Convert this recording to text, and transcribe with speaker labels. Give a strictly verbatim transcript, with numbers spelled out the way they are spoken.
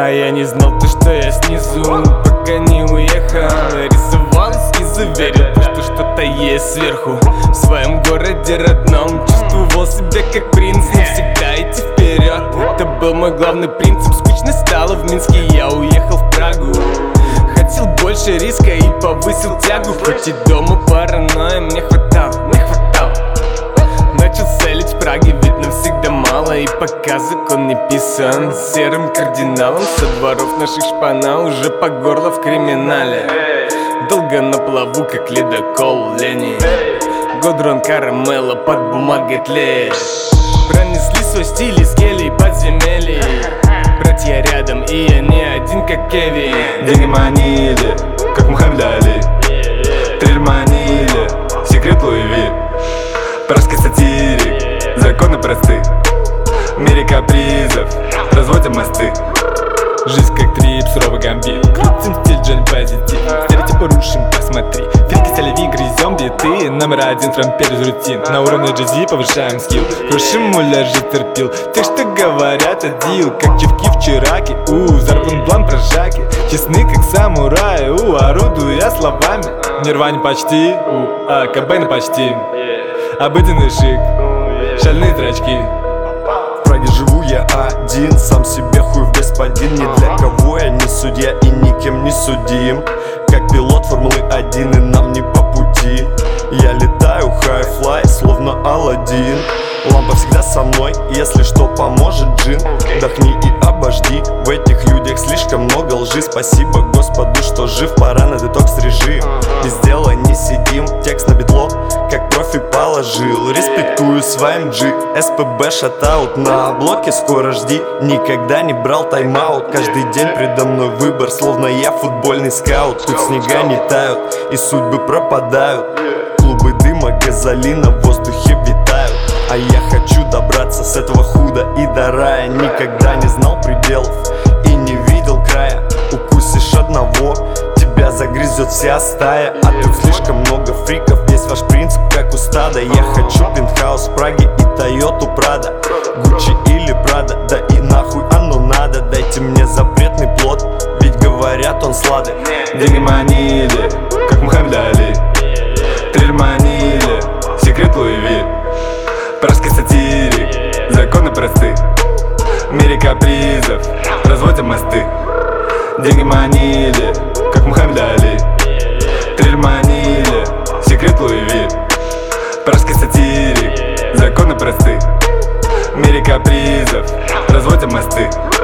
Speaker 1: А я не знал то, что я снизу, пока не уехал. Рисовал эскизы, верил то, что что-то есть сверху. В своем городе родном чувствовал себя как принц. Навсегда идти вперед, это был мой главный принцип. Скучно стало в Минске, я уехал в Прагу. Хотел больше риска и повысил тягу. Хоть и дома паранойя мне хватало, мне хватало. Начал целить в Праге, ведь нам всегда мало. И пока закон не писан серым кардиналом, со дворов наших шпана уже по горло в криминале. Долго на плаву, как ледокол Лени. Годрон карамелла под бумагой тлеет. Пронесли свой стиль из келий подземелий. Братья рядом, и я не один, как Кевин.
Speaker 2: Деньги манили, как Мухаммед Али. Трель манили, секрет Луи Ви. Пражский сатирик, законы просты. В мире капризов разводим мосты.
Speaker 1: Жизнь как трип, суровый гамбит. Крутим стиль, Джонни позитив. Стереотипы рушим, посмотри. Фирки, селеви, грызем биты. Номер один, фрамперез, рутин. На уровне джази повышаем скилл. Крушим муляжи, терпил. Тех, что говорят, адил. Как чевки в чираке. У, взорван блан прожаки. Честны, как самураи. У, орудую я словами. Нирване почти. У, а Кобейна почти. Обыденный шик. Шальные зрачки.
Speaker 3: В Праге живу я один, сам себе хуев господин. Ни для кого я не судья и никем не судим. Как пилот Формулы один, и нам не по пути. Я летаю хай-флай, словно Аладдин. Лампа всегда со мной, если что, поможет джин. Вдохни и обожди, в этих людях слишком много лжи. Спасибо Господу, что жив, пора на детокс-режим. Без дела не сидим, текст на битло, как профи положил. Респектую своим джи, СПБ шатаут. На блоке скоро жди, никогда не брал тайм-аут. Каждый день предо мной выбор, словно я футбольный скаут. Тут снега не тают и судьбы пропадают. Клубы дыма, газолина в воздухе витают. А я хочу добраться с этого худа и до рая. Никогда не знал пределов и не видел края. Укусишь одного, тебя загрызет вся стая. А тут слишком много фриков, весь ваш принцип как у стада. Я хочу пентхаус в Праге и Тойоту Прада, Гуччи или Прада, да и нахуй оно надо. Дайте мне запретный плод, ведь говорят он сладок.
Speaker 2: Деньги манили, как Мухаммед Али. Трель манили, секрет Луи Ви. Пражский сатирик, законы просты. В мире капризов разводим мосты. Деньги манили, как Мухаммед Али. Трель манили, секрет Луи Ви. Пражский сатирик, законы просты. В мире капризов разводим мосты.